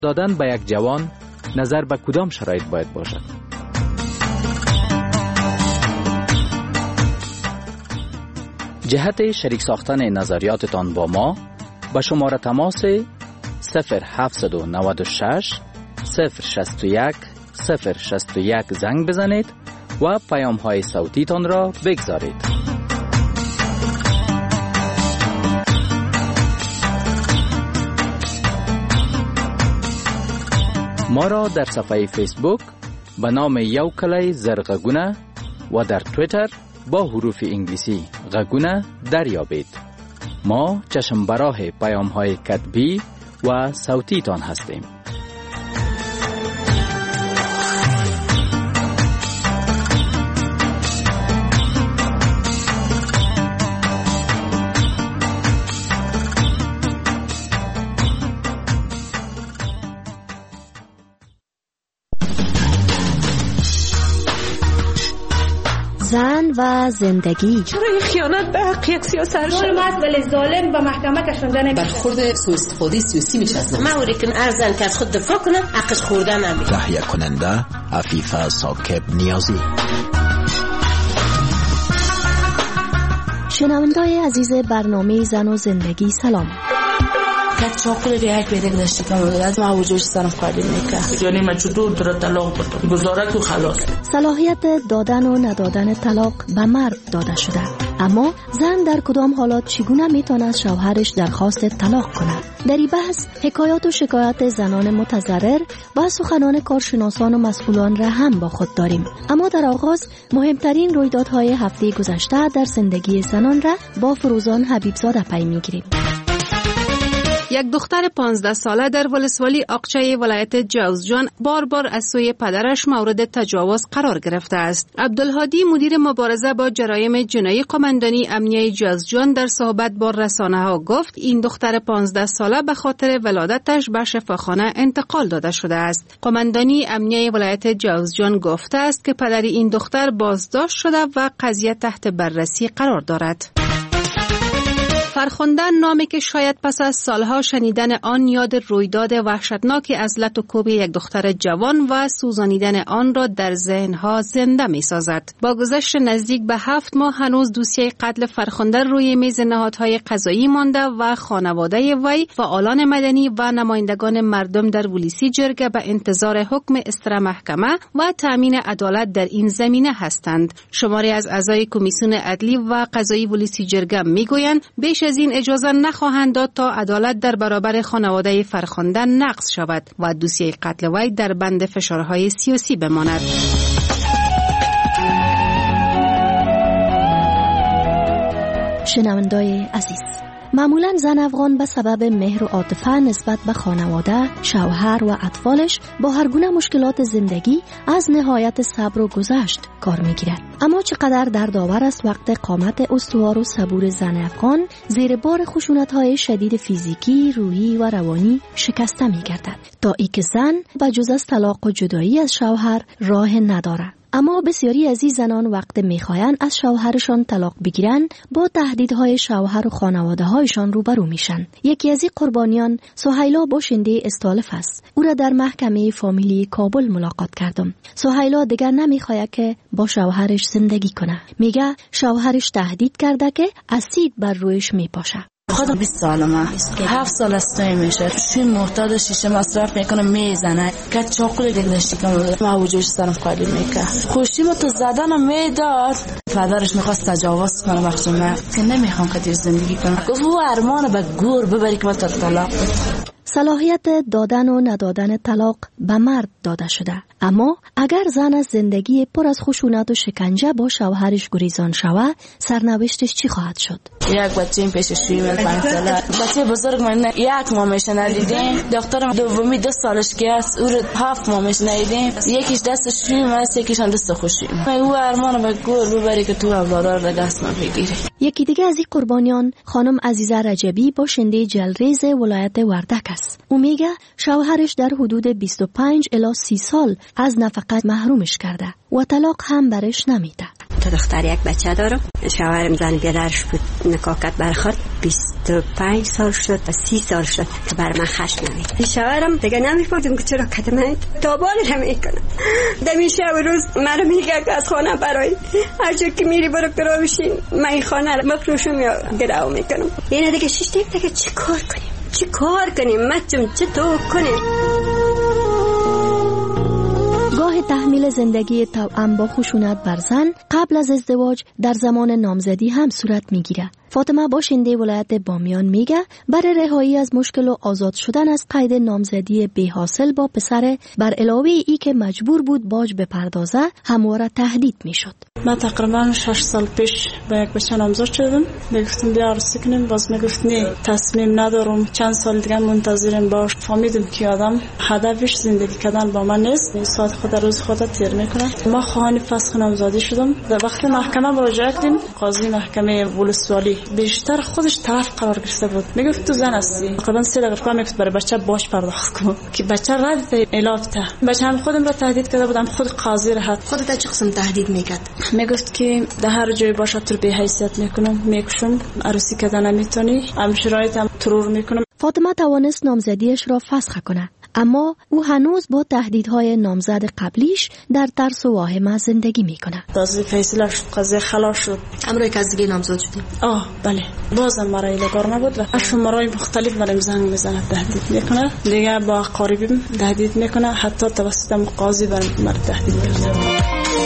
دادن به یک جوان نظر به کدام شرایط باید باشد؟ جهت شریک ساختن نظریاتتان با ما به شماره تماس 0796 061 061 زنگ بزنید و پیام های صوتی تان را بگذارید. ما را در صفحه فیسبوک به نام یو کلای زرغگونه و در تویتر با حروف انگلیسی غگونه دریابید. ما چشم براه پیام های کتبی و صوتی تان هستیم. زن و زندگی. چرا این خیانت به حق یک سیاست ظلم است ولی ظالم به محکمه کشانده نمیشه. برخورد سوء استفاده سیاسی میشه از موری که ارزن که از خود دفاع کنه حقش خورده نمیشه. تهیه کننده عفیفه ساکب نیازی. شنونده‌های عزیز برنامه زن و زندگی سلام. یک چاقل ریاک پیدا داشتی که از ما وجودش صرف کردیم میکرد. یعنی من چطور در طلاق بدم گزارت و خلاص. صلاحیت دادن و ندادن طلاق به مرد داده شده، اما زن در کدام حالات چگونه میتواند شوهرش درخواست طلاق کند؟ در این بحث حکایات و شکایات زنان متضرر و سخنان کارشناسان و مسئولان را هم با خود داریم. اما در آغاز مهمترین رویدادهای هفته گذشته در زندگی زنان را با فروزان حبیبزاده پی میگیریم. یک دختر 15 ساله در ولسوالی آقچه ولایت جوزجان بار از سوی پدرش مورد تجاوز قرار گرفته است. عبدالهادی مدیر مبارزه با جرایم جنایی قماندانی امنیه جوزجان در صحبت با رسانه‌ها گفت این دختر 15 ساله به خاطر ولادتش به شفاخانه انتقال داده شده است. قماندانی امنیه ولایت جوزجان گفته است که پدر این دختر بازداشت شده و قضیه تحت بررسی قرار دارد. فرخوندن نامی که شاید پس از سالها شنیدن آن یاد رویداد وحشتناکی از لط و کوب یک دختر جوان و سوزانیدن آن را در ذهنها زنده می سازد. با گذشت نزدیک به 7 ماه هنوز دوسیه قتل فرخنده روی میز نهادهای قضایی مانده و خانواده وی، فعالان مدنی و نمایندگان مردم در ولسی جرگه به انتظار حکم استرا محکمه و تامین عدالت در این زمینه هستند. شماری از اعضای کمیسیون عدلی و قضایی ولسی جرگه میگویند بیش از این اجازه نخواهند داد تا عدالت در برابر خانواده فرخنده نقض شود و دوسیه قتل وی در بند فشارهای سیاسی بماند. شنونده‌های عزیز، معمولاً زن افغان به سبب مهر و عاطفه نسبت به خانواده، شوهر و اطفالش با هر گونه مشکلات زندگی از نهایت صبر و گذشت کار میگیرد. اما چقدر دردآور است وقت قامت استوار و صبور زن افغان زیر بار خشونت‌های شدید فیزیکی، روحی و روانی شکسته می‌گردد تا ای که زن بجز از طلاق و جدایی از شوهر راه ندارد. اما بسیاری از این زنان وقت میخواین از شوهرشان طلاق بگیرن با تهدیدهای شوهر و خانواده‌هایشان روبرو میشن. یکی از این قربانیان سهیلا باشنده استالف است. او را در محکمه فامیلی کابل ملاقات کردم. سهیلا دیگر نمیخواد که با شوهرش زندگی کنه. میگه شوهرش تهدید کرده که اسید بر رویش میپاشه. خودم 20 سالمه، 7 سال از توی میشه چون معتاد شیشه مصرف میکنه میزنه که چاقوی دیگه داشتی که ما وجودش صرف کردیم میکنه خوشی ما تو زدنم میداد. پدرش میخواست تجاوز کنه وقت من که نمیخوام که تیر زندگی کنم. گفت او ارمان به گور ببری که من تا طلاق بدم. صلاحیت دادن و ندادن طلاق به مرد داده شده، اما اگر زن از زندگی پر از خشونت و شکنجه با شوهرش گریزان شود، سرنوشتش چی خواهد شد؟ یک بچه این پیششویی من 5 ساله، بچه بزرگ من 1 ماه میشه ندیدیم. دخترم دومی 2 سالش که است، او 7 ماه میشه ندیدیم. یکیش دست شویم است، یکیش هم دست خوشیم. او ارمان به گور ببری که تو اولادار را دست من بگیری. یکی دیگه از این قربانیان خانم عزیزه رجبی باشنده جلریز ولایت وردک است. او میگه شوهرش در حدود 25 الی 30 سال از نفقت محرومش کرده و طلاق هم برش نمیده. تا دختر یک بچه دارم. شوهرم زن بیادرش بود، نکاکت برخورد 25 سال شد و 30 سال شد که بر من خشم نمید. شوهرم دیگه نمی‌فهمم که چرا کتمه تابال نمیکنه. دمی شب روز مرا میگه که از خانه برای هر جا که میری برو کرا بشین، من این خانه رو مفروشم یا گراو میکنم. اینه دیگه شش دیگه چی کار کنیم مچم چطور کنیم. گاه تحمیل زندگی توأم با خشونت بر زن قبل از ازدواج در زمان نامزدی هم صورت میگیره. فاطمه باشنده ولایت بامیان میگه برای رهایی از مشکل و آزاد شدن از قید نامزدی بی حاصل با پسر بر علاوه ای که مجبور بود باج بپردازه همواره تهدید میشد. من تقریبا 6 سال پیش با یک بچه نامزد شدم. میگفتم بیا عروسی کنیم، باز میگفت نه تصمیم ندارم، چند سال دیگه منتظرم باش. فهمیدم که آدم هدفش زندگی کردن با من نیست، ساعت خود روز خود تیر میکنه. ما خواهان فسخ نامزدی شدم. در وقت محکمه مراجعه کردیم، قاضی محکمه ولسوالی بیشتر خودش طرف قرار گرفته بود. میگفت تو زن هستی، تقریبا 3 دقیقه میگفت برای بچه باش پرداخت کن که بچه رد به الافته. بچه هم خودم را تهدید کرده بودم، خود قاضی را خودت چه قسم تهدید میکرد؟ میگفت که در هر جای باشه تو به حیثیت میکنم، میکشم، عروسی کردن نمیتونی، هم شرایطم ترور میکنم. فاطمه توانست نامزدیش را فسخ کنه، اما او هنوز با تهدیدهای نامزد قبلیش در ترس و واهمه زندگی میکنه. قاضی فیصله شد، قضیه خلاص شد. امروز که از دیگه نامزد شدیم. بله. بازم مرای لگار نبود و شمارهای مختلف برام زنگ میزنه، تهدید میکنه. دیگه با قریبیم تهدید میکنه، حتی توسط قاضی برام تهدید میکنه.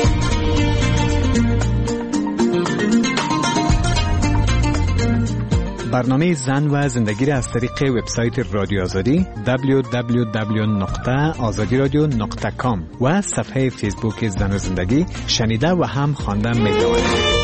برنامه زن و زندگی را از طریق وبسایت رادیو آزادی www.azadiradio.com و صفحه فیسبوک زن و زندگی شنیده و هم خواندن می‌توانید.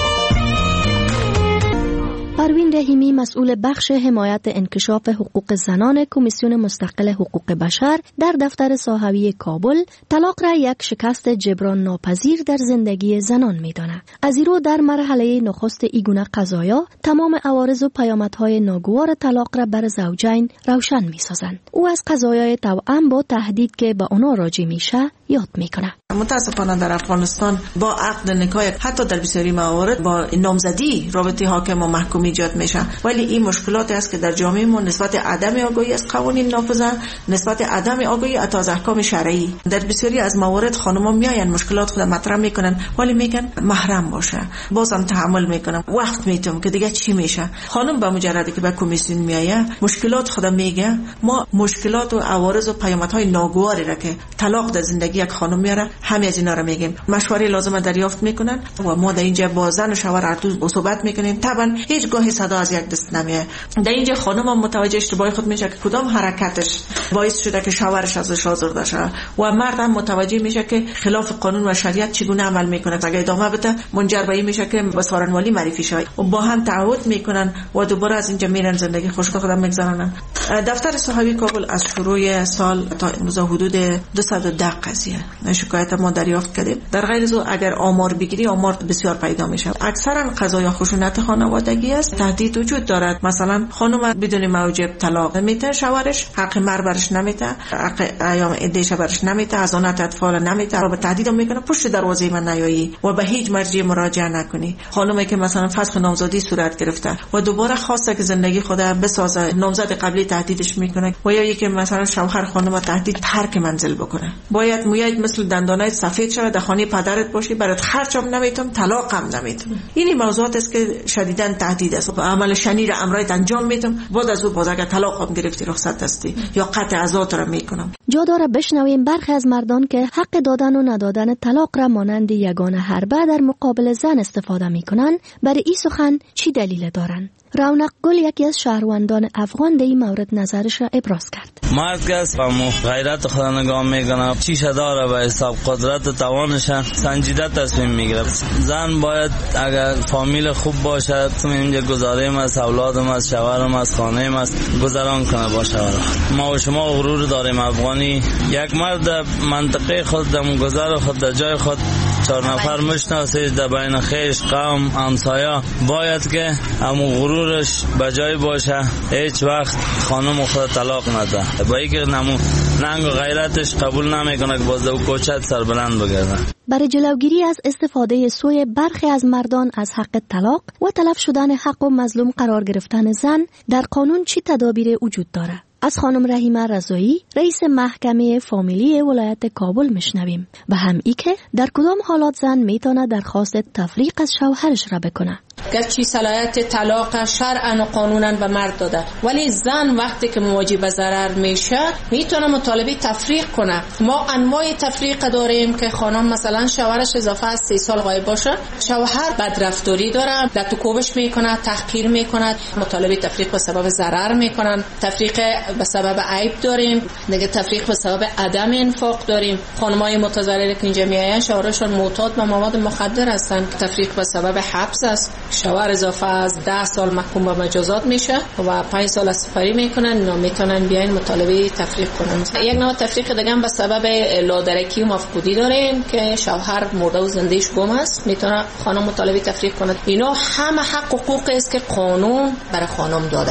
پروین رحیمی مسئول بخش حمایت انکشاف حقوق زنان کمیسیون مستقل حقوق بشر در دفتر ساحوی کابل طلاق را یک شکست جبران ناپذیر در زندگی زنان می‌داند. از این رو در مرحله نخست ایگونه قضایا تمام عوارض و پیامدهای ناگوار طلاق را بر زوجین روشن می‌سازند. او از قضایای توأم با تهدید که به آنها راجع میشه یاد میکنه. متاسفانه در افغانستان با عقد نکاح حتی در بسیاری موارد با نامزدی رابطه حاکم و محکوم ایجاد میشه، ولی این مشکلاتی است که در جامعه ما نسبت عدم آگاهی از قوانین نافذه، نسبت عدم آگاهی از احکام شرعی. در بسیاری از موارد خانم‌ها میاین مشکلات خود مطرح میکنن ولی میگن محرم باشه، بازم تحمل میکنم، وقت میتم که دیگه چی میشه. خانم با مجردی که به کمیسیون میایه مشکلات خود میگه، ما مشکلات و عوارض و پیامدهای ناگواری را که طلاق در زندگی یک خانم میاره همه از اینا رو میگیم، مشوره لازم دریافت میکنن و ما در اینجا با زن و شوهر ارتو صحبت میکنیم. طبعا هیچ گاهی صدا از یک دست نمیاد. در اینجا خانم هم متوجه اشتباه خود میشه که کدام حرکتش باعث شده که شوهرش ازش آزرده شه و مرد هم متوجه میشه که خلاف قانون و شریعت چگونه عمل میکنه. اگه ادامه بده منجر به این میشه که به سارنوالی معرفی شه و با هم تعهد میکنن و دوباره از اینجا میرن زندگی خوشگل خودم میگذرونن. دفتر ساحوی کابل از شروع سال تا امروز حدود 210 قضیه شکایت ما دریافت کردیم. در غیر از او اگر آمار بگیری آمار بسیار پیدا میشه. اکثرا قضایا خشونت خانوادگی است، تهدید وجود دارد. مثلا خانم بدون موجب طلاق میده، شوهرش حق مهر برش نمیده، حق ایام عدهش برش نمیده، ازانت اطفال نمیده، رو به تهدید میکنه پشت دروازه من نیایی و به هیچ مرجع مراجعه نکنی. خانمی که مثلا فسخ نامزدی صورت گرفته و دوباره خواسته که زندگی خود بسازه، نامزد قبلی تهدیدش میکنه و یا یکی مثلا شوهر خانم تهدید ترک منزل بکنه، باید مویت مثل دندانای سفید شود، در خانه پدرت باشی، برات خرجم نمیتم، طلاقم نمیتم. این موضوعات است که شدیداً تهدید است. عمل شنی را امرایت انجام میدم، بعد از او باز اگر طلاقم گرفتی رخصت هستی یا قطع عزات را میکنم. جا داره بشنویم برخی از مردان که حق دادن و ندادن طلاق را مانند یگانه حربه در مقابل زن استفاده میکنن. برای این سخن چی دلیل دارن؟ رونق گل یکی از شهروندان افغان در این مورد نظرش را ابراز کرد. مرد کس با غیرت خدا نگاه میکنه، چیشه داره به حساب قدرت و توانش سنجیده تصمیم میگیره. زن باید اگر فامیل خوب باشه، تو اینجا گزاریم از اولادم از شوهرم از خانه‌ام از گذران کنه با شوهر. ما و شما غرور داریم افغانی، یک مرد منطقه خود دم گذر خود در جای خود 4 نفر میشناسید در بین خیش قوم همسایه باید که همون غرورش بجای باشه، هیچ وقت خانم خود طلاق نده، با اینکه ننگ و غیرتش قبول نمیکنه که باز او کوچت سربلند بگردن. برای جلوگیری از استفاده سوی برخی از مردان از حق طلاق و تلف شدن حق و مظلوم قرار گرفتن زن در قانون چی تدابیر وجود داره؟ از خانم رحیمه رضایی رئیس محکمه فامیلی ولایت کابل میشنویم و هم ای که در کدام حالات زن میتونه درخواست تفریق از شوهرش را بکنه. گرچه صلاحیت طلاق شرعاً و قانوناً به مرد داده، ولی زن وقتی که مواجه به ضرر میشه میتونه مطالبه تفریق کنه. ما انواع تفریق داریم که خانم مثلا شوهرش اضافه از 3 سال غایب باشه، شوهر بدرفتاری داره، لطوکوبش میکنه، تحقیر میکنه، مطالبه تفریق به سبب ضرر میکنن. تفریق به سبب عیب داریم، دیگه تفریق به سبب عدم انفاق داریم. خانمای متضرر که اینجا میاین شوهرشون معتاد به مواد مخدر هستن. تفریق به سبب حبس است، شوهر اضافه از 10 سال محکوم به مجازات میشه و 5 سال سپری میکنن، اینا میتونن بیاین مطالبه تفریق کنن. یک نوع تفریق دیگه به سبب لادرکی و مفقودی داریم که شوهر مرده و زندهش گم است، میتونه خانم مطالبه تفریق کنه. اینا همه حق و حقوقی است که قانون برای خانم داده.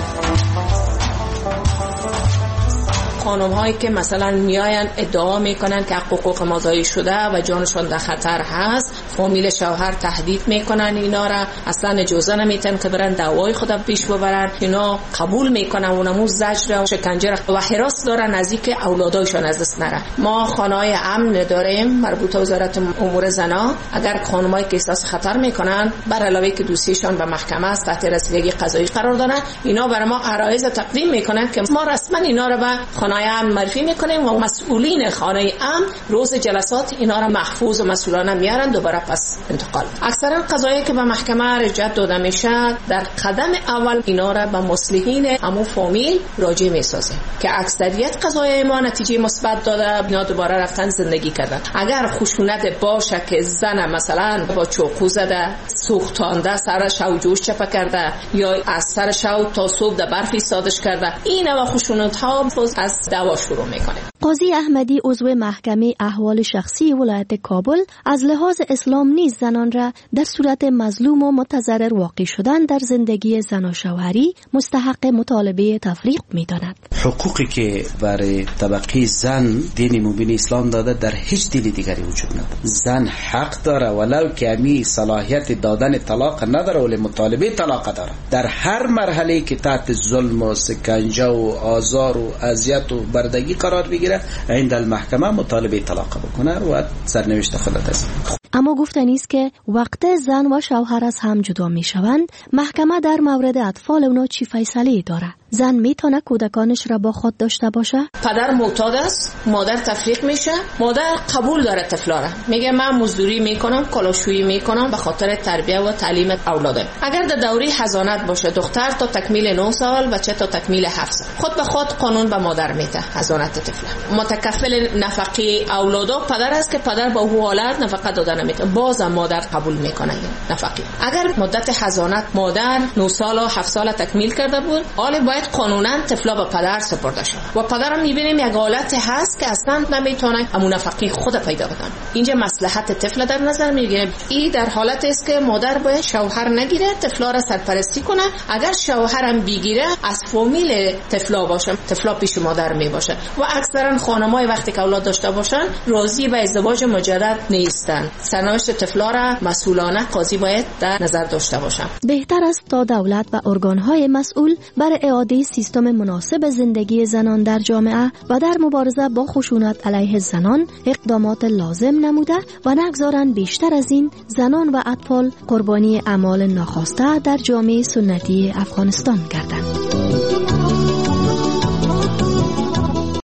خانم هایی که مثلا میاین ادعا میکنن که حقوق ما ضایع شده و جانشون در خطر هست، فامیل شوهر تهدید میکنن اینا را، اصلا اجازه نمیتن که برن دعوای خود پیش ببرن. اینا قبول میکنن اونمو زجر و شکنجه و حراس دارن نزدیک اولادایشون از دست نره. ما خانه‌های امن داریم مربوط به وزارت امور زنا. اگر خانمایی که احساس خطر میکنن بر علاوه که دوستیشون به محکمه است تحت رسیدگی قضایی قرار دارن، اینا برای ما عرایض تقدیم میکنن که ما رسما اینا را به خانه امن معرفی میکنیم و مسئولین خانه امن روز جلسات اینا را محفوظ و مسئولانه میارن دوباره پس انتقال. اکثرا قضایی که به محکمه رجعت داده میشه در قدم اول اینا را به مصلحین همون فامیل راجع میسازه که اکثریت قضایی ما نتیجه مثبت داده، اینا دوباره رفتن زندگی کردن. اگر خشونت باشه که زن مثلا با چاقو زده، سوختانده، سرش و جوش چپه کرده یا از سر شو تا صبح در برف ایستادش کرده، این و خشونت ها از دعوا شروع میکنه. قاضی احمدی عضو محکمه احوال شخصی ولایت کابل از لحاظ اسلام نیز زنان را در صورت مظلوم و متضرر واقع شدن در زندگی زن و شوهری مستحق مطالبه تفریق می‌داند. حقوقی که برای طبقه زن دین مبین اسلام داده در هیچ دین دیگری وجود نداره. زن حق داره ولو که امی صلاحیت دادن طلاق نداره ولی مطالبه طلاق داره. در هر مرحله که تحت ظلم و سکنجه و آزار و اذیت و بردگی قرار بگیره عند المحکمه مطالبه طلاق بکنه و سرنوشت خودت است. اما گفتنی است که وقت زن و شوهر از هم جدا می شوند محکمه در مورد اطفال اونا چی فیصله داره؟ زن میتونه کودکانش را با خود داشته باشه؟ پدر معتاد است، مادر تفریق میشه، مادر قبول داره طفلا را، میگه من مزدوری میکنم، کلاشویی میکنم به خاطر تربیت و تعلیم اولادم. اگر در دوره حضانت باشه دختر تا تکمیل 9 سال، بچه تا تکمیل 7 سال، خود به خود قانون به مادر میده حضانت طفل. متکفل نفقه اولادا پدر است که پدر با او حالت نفقه دادن نمیده، بازم مادر قبول میکنه این نفقه. اگر مدت حضانت مادر 9 سال و 7 سال تکمیل کرده بود، حالا باید قانونا طفلا به پدر سپرده شد و پدر هم میبینیم یک حالت هست که اصلا نمیتونه همون نفقه خود پیدا کنه. اینجا مصلحت طفل در نظر میگیره. این در حالت است که مادر باید شوهر نگیره، طفلا را سرپرستی کنه. اگر شوهرم بگیره از فامیل طفلا باشه، طفلا پیش مادر می باشه و اکثرا خانمای وقتی که اولاد داشته باشن راضی به ازدواج مجدد نیستن. سرنوشت طفلا را مسئولانه قاضی باید در نظر داشته باشه. بهتر است تا دولت و ارگان‌های مسئول برای اعاده سیستم مناسب زندگی زنان در جامعه و در مبارزه با خشونت علیه زنان اقدامات لازم نموده و نگذارند بیشتر از این زنان و اطفال قربانی اعمال ناخواسته در جامعه سنتی افغانستان گردند.